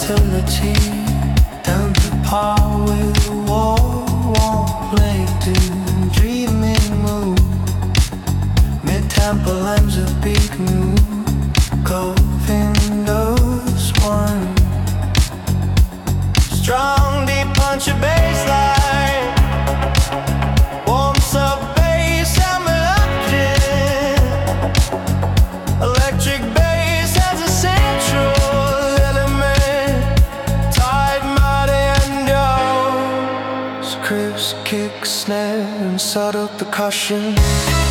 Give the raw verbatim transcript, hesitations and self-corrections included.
utility down to par with the wall. Won't play to dreaming mood. Mid-tempo lines of big mood. Cove windows one. Strong deep punch a bassline. Warms up bass and melody. Electric bass has a central element. Tight, mighty and yours. Crisp kick, snare and subtle percussion.